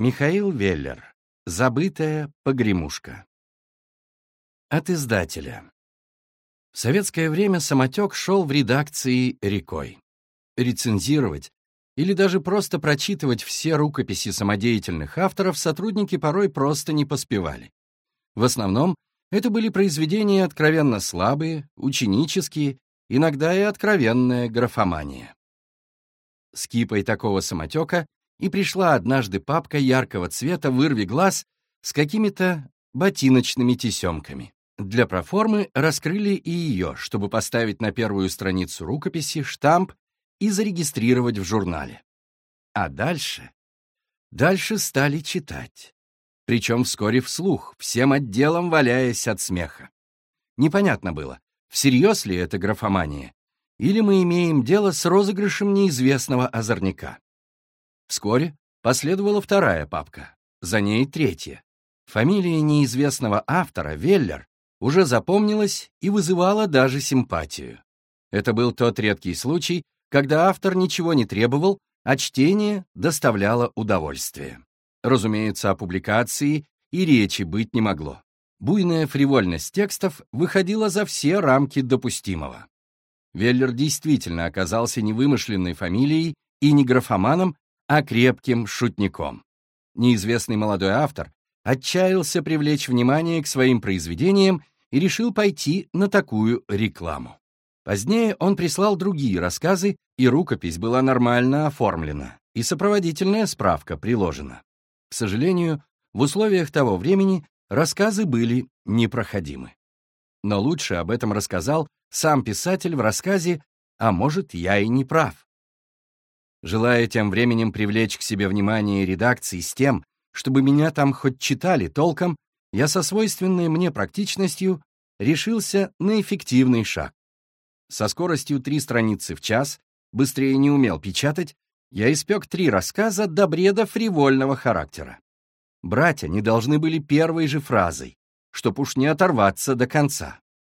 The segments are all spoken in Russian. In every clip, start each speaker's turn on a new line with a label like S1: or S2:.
S1: Михаил Веллер. Забытая погремушка. От издателя. В советское время самотек шел в редакции рекой. Рецензировать или даже просто прочитывать все рукописи самодеятельных авторов сотрудники порой просто не поспевали. В основном это были произведения откровенно слабые, ученические, иногда и откровенная графомания. С кипой такого самотека и пришла однажды папка яркого цвета «Вырви глаз» с какими-то ботиночными тесемками. Для проформы раскрыли и ее, чтобы поставить на первую страницу рукописи штамп и зарегистрировать в журнале. А дальше стали читать. Причем вскоре вслух, всем отделом валяясь от смеха. Непонятно было, всерьез ли это графомания, или мы имеем дело с розыгрышем неизвестного озорника. Вскоре последовала вторая папка, за ней третья. Фамилия неизвестного автора, Веллер, уже запомнилась и вызывала даже симпатию. Это был тот редкий случай, когда автор ничего не требовал, а чтение доставляло удовольствие. Разумеется, о публикации и речи быть не могло. Буйная фривольность текстов выходила за все рамки допустимого. Веллер действительно оказался не вымышленной фамилией и не графоманом, а крепким шутником. Неизвестный молодой автор отчаялся привлечь внимание к своим произведениям и решил пойти на такую рекламу. Позднее он прислал другие рассказы, и рукопись была нормально оформлена, и сопроводительная справка приложена. К сожалению, в условиях того времени рассказы были непроходимы. Но лучше об этом рассказал сам писатель в рассказе «А может, я и не прав». Желая тем временем привлечь к себе внимание редакции с тем, чтобы меня там хоть читали толком, я со свойственной мне практичностью решился на эффективный шаг. Со скоростью 3 страницы в час, быстрее не умел печатать, я испек 3 рассказа до бреда фривольного характера. Братья не должны были первой же фразой, чтоб уж не оторваться до конца.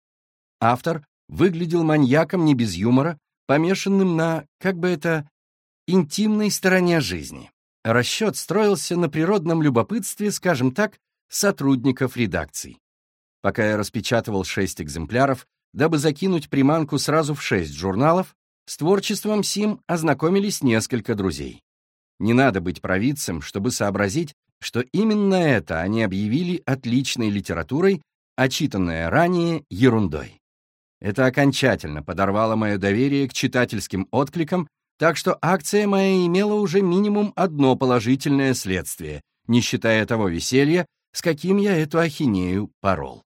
S1: Автор выглядел маньяком не без юмора, помешанным на, как бы это, интимной стороне жизни. Расчет строился на природном любопытстве, скажем так, сотрудников редакций. Пока я распечатывал 6 экземпляров, дабы закинуть приманку сразу в 6 журналов, с творчеством сим ознакомились несколько друзей. Не надо быть провидцем, чтобы сообразить, что именно это они объявили отличной литературой, а читанное ранее — ерундой. Это окончательно подорвало мое доверие к читательским откликам, так что акция моя имела уже минимум одно положительное следствие, не считая того веселья, с каким я эту ахинею порол.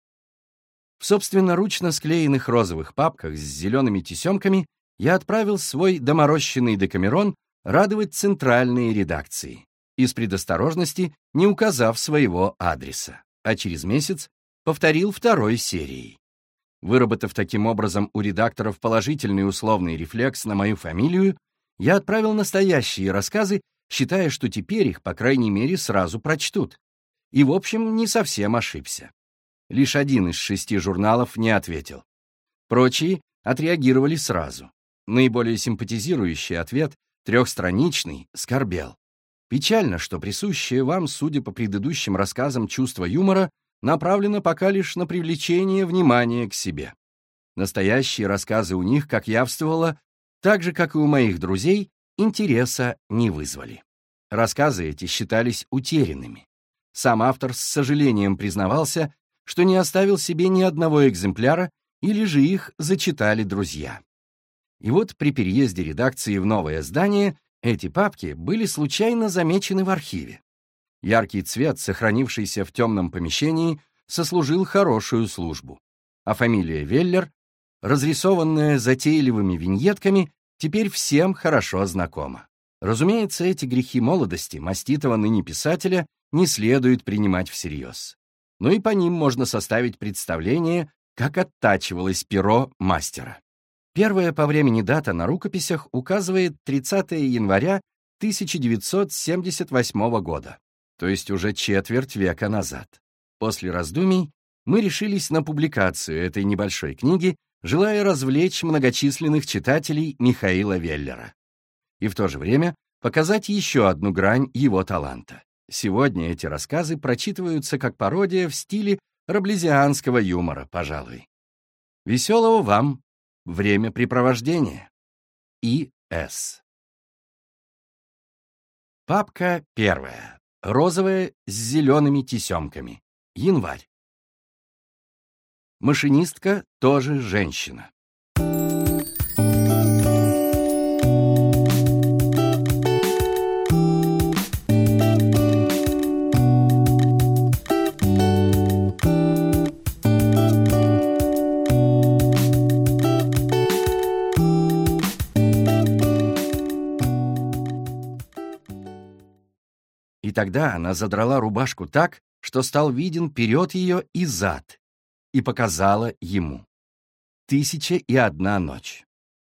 S1: В собственноручно склеенных розовых папках с зелеными тесемками я отправил свой доморощенный Декамерон радовать центральные редакции, из предосторожности не указав своего адреса, а через месяц повторил 2 серией. Выработав таким образом у редакторов положительный условный рефлекс на мою фамилию, я отправил настоящие рассказы, считая, что теперь их, по крайней мере, сразу прочтут. И, в общем, не совсем ошибся. Лишь 1 из 6 журналов не ответил. Прочие отреагировали сразу. Наиболее симпатизирующий ответ, 3-страничный, скорбел. Печально, что присущее вам, судя по предыдущим рассказам, чувство юмора направлено пока лишь на привлечение внимания к себе. Настоящие рассказы у них, как явствовало, так же, как и у моих друзей, интереса не вызвали. Рассказы эти считались утерянными. Сам автор с сожалением признавался, что не оставил себе ни одного экземпляра, или же их зачитали друзья. И вот при переезде редакции в новое здание эти папки были случайно замечены в архиве. Яркий цвет, сохранившийся в темном помещении, сослужил хорошую службу, а фамилия Веллер, разрисованная затейливыми виньетками, теперь всем хорошо знакома. Разумеется, эти грехи молодости маститого ныне писателя не следует принимать всерьез. Но и по ним можно составить представление, как оттачивалось перо мастера. Первая по времени дата на рукописях указывает 30 января 1978 года, то есть уже четверть века назад. После раздумий мы решились на публикацию этой небольшой книги, желая развлечь многочисленных читателей Михаила Веллера и в то же время показать еще одну грань его таланта. Сегодня эти рассказы прочитываются как пародия в стиле раблезианского юмора, пожалуй. Веселого вам времяпрепровождения. И.С. Папка 1. Розовая с зелеными тесемками. Январь. Машинистка тоже женщина. И тогда она задрала рубашку так, что стал виден вперед ее и зад, и показала ему. 1001 ночь.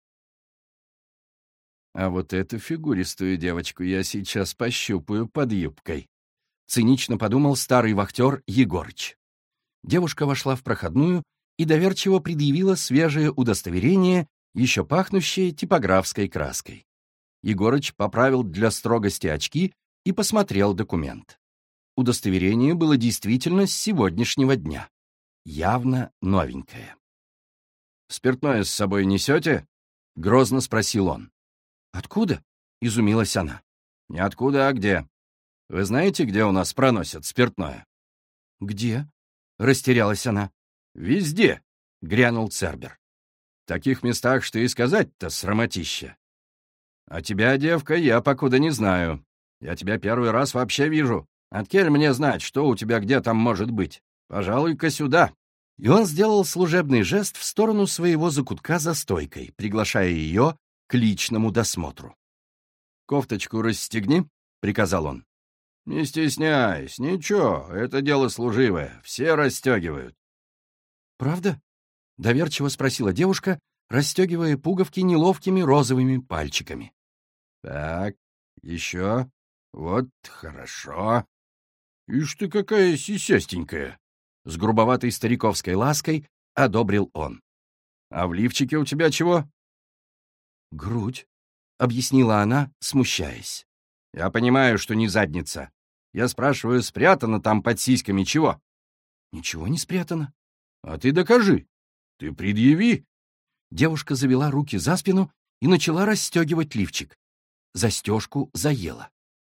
S1: А вот эту фигуристую девочку я сейчас пощупаю под юбкой, цинично подумал старый вахтер Егорыч. Девушка вошла в проходную и доверчиво предъявила свежее удостоверение, еще пахнущее типографской краской. Егорыч поправил для строгости очки и посмотрел документ. Удостоверение было действительно с сегодняшнего дня. Явно новенькое. «Спиртное с собой несете?» — грозно спросил он. «Откуда?» — изумилась она. «Не откуда, а где. Вы знаете, где у нас проносят спиртное?» «Где?» — растерялась она. «Везде», — грянул Цербер. «В таких местах, что и сказать-то срамотища. А тебя, девка, я покуда не знаю. Я тебя первый раз вообще вижу. Откель мне знать, что у тебя где там может быть? Пожалуй-ка сюда». И он сделал служебный жест в сторону своего закутка за стойкой, приглашая ее к личному досмотру. «Кофточку расстегни», — приказал он. «Не стесняйся, ничего, это дело служивое, все расстегивают». «Правда?» — доверчиво спросила девушка, расстегивая пуговки неловкими розовыми пальчиками. «Так, еще. Вот, хорошо. Ишь ты какая сисястенькая!» С грубоватой стариковской лаской одобрил он. «А в лифчике у тебя чего?» «Грудь», — объяснила она, смущаясь. «Я понимаю, что не задница. Я спрашиваю, спрятано там под сиськами чего?» «Ничего не спрятано». «А ты докажи. Ты предъяви». Девушка завела руки за спину и начала расстегивать лифчик. Застежку заела.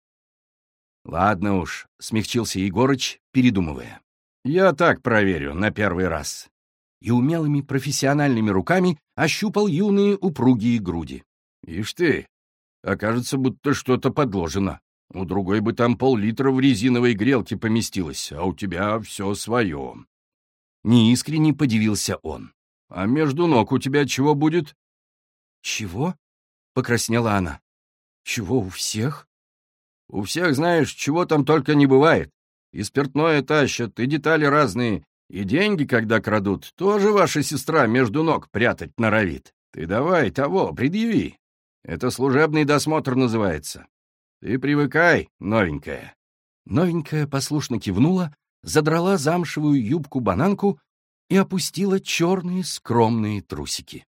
S1: «Ладно уж», — смягчился Егорыч, передумывая. «Я так проверю на первый раз». И умелыми профессиональными руками ощупал юные упругие груди. «Ишь ты, окажется, будто что-то подложено. У другой бы там пол-литра в резиновой грелке поместилось, а у тебя все свое». Неискренне подивился он. «А между ног у тебя чего будет?» «Чего?» — покраснела она. «Чего у всех?» «У всех, знаешь, чего там только не бывает. И спиртное тащат, и детали разные, и деньги, когда крадут, тоже ваша сестра между ног прятать норовит. Ты давай того, предъяви. Это служебный досмотр называется. Ты привыкай, новенькая». Новенькая послушно кивнула, задрала замшевую юбку-бананку и опустила черные скромные трусики.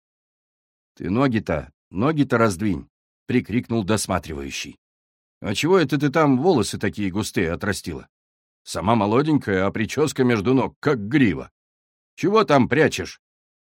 S1: «Ты ноги-то раздвинь», — прикрикнул досматривающий. «А чего это ты там волосы такие густые отрастила? Сама молоденькая, а прическа между ног, как грива. Чего там прячешь?»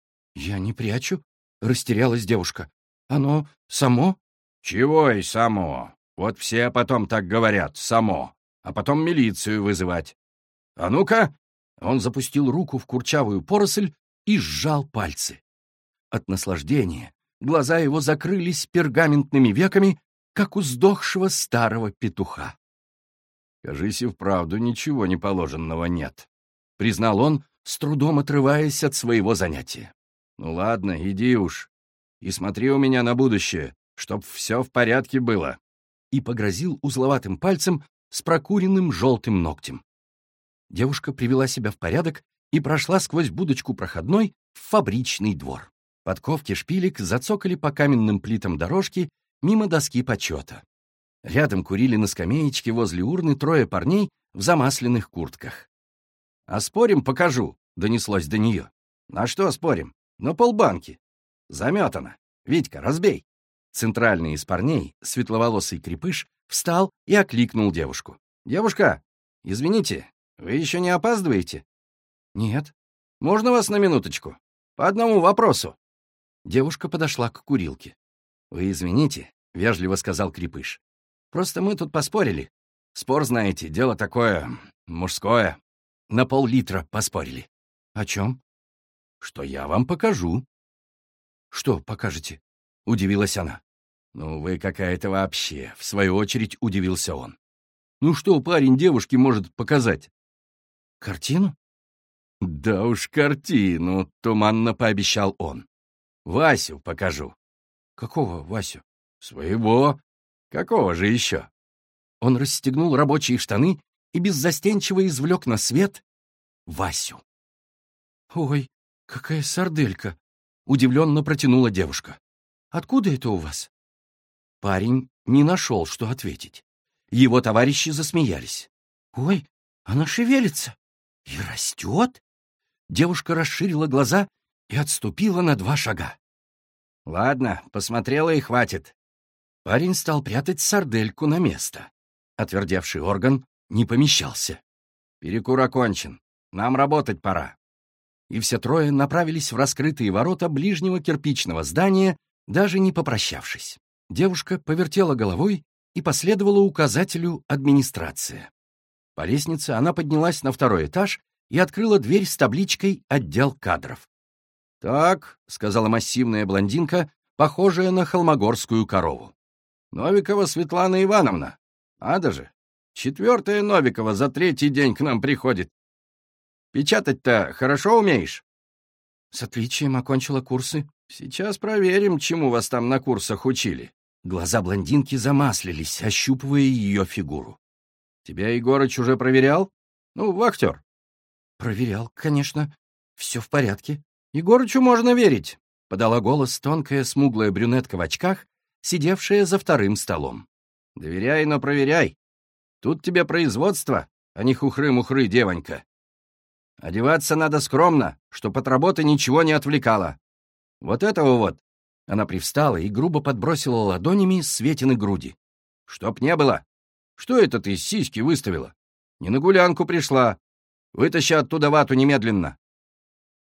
S1: «Я не прячу», — растерялась девушка. «Оно само?» «Чего и само? Вот все потом так говорят, само. А потом милицию вызывать. А ну-ка!» Он запустил руку в курчавую поросль и сжал пальцы. От наслаждения глаза его закрылись пергаментными веками, как у сдохшего старого петуха. «Кажись, и вправду ничего неположенного нет», — признал он, с трудом отрываясь от своего занятия. «Ну ладно, иди уж. И смотри у меня на будущее, чтоб все в порядке было». И погрозил узловатым пальцем с прокуренным желтым ногтем. Девушка привела себя в порядок и прошла сквозь будочку проходной в фабричный двор. Подковки шпилек зацокали по каменным плитам дорожки мимо доски почета. Рядом курили на скамеечке возле урны трое парней в замасленных куртках. «А спорим, покажу», — донеслось до нее. «На что спорим? На полбанки. Заметано. Витька, разбей». Центральный из парней, светловолосый крепыш, встал и окликнул девушку. «Девушка, извините, вы еще не опаздываете?» «Нет». «Можно вас на минуточку? По одному вопросу». Девушка подошла к курилке. «Вы извините», — вежливо сказал Крепыш. «Просто мы тут поспорили. Спор, знаете, дело такое мужское. На пол-литра поспорили». «О чем?» «Что я вам покажу». «Что покажете?» — удивилась она. «Ну, вы какая-то вообще», — в свою очередь удивился он. «Ну что парень девушке может показать?» «Картину?» «Да уж картину», — туманно пообещал он. «Васю покажу». «Какого Васю?» «Своего. Какого же еще?» Он расстегнул рабочие штаны и беззастенчиво извлек на свет Васю. «Ой, какая сарделька!» — удивленно протянула девушка. «Откуда это у вас?» Парень не нашел, что ответить. Его товарищи засмеялись. «Ой, она шевелится и растет!» Девушка расширила глаза и отступила на 2 шага. «Ладно, посмотрела и хватит». Парень стал прятать сардельку на место. Отвердевший орган не помещался. «Перекур окончен. Нам работать пора». И все трое направились в раскрытые ворота ближнего кирпичного здания, даже не попрощавшись. Девушка повертела головой и последовала указателю «Администрация». По лестнице она поднялась на 2-й этаж и открыла дверь с табличкой «Отдел кадров». «Так», — сказала массивная блондинка, похожая на холмогорскую корову. «Новикова Светлана Ивановна. Надо же, 4-я Новикова за 3-й день к нам приходит. Печатать-то хорошо умеешь?» «С отличием окончила курсы». «Сейчас проверим, чему вас там на курсах учили». Глаза блондинки замаслились, ощупывая ее фигуру. «Тебя Егорыч уже проверял? Ну, вахтер». «Проверял, конечно. Все в порядке». «Егорычу можно верить», — подала голос тонкая смуглая брюнетка в очках, сидевшая за 2-м столом. «Доверяй, но проверяй. Тут тебе производство, а не хухры-мухры, девонька. Одеваться надо скромно, чтоб от работы ничего не отвлекало. Вот этого вот». Она привстала и грубо подбросила ладонями Светины груди. «Чтоб не было. Что это ты сиськи выставила? Не на гулянку пришла. Вытащи оттуда вату немедленно».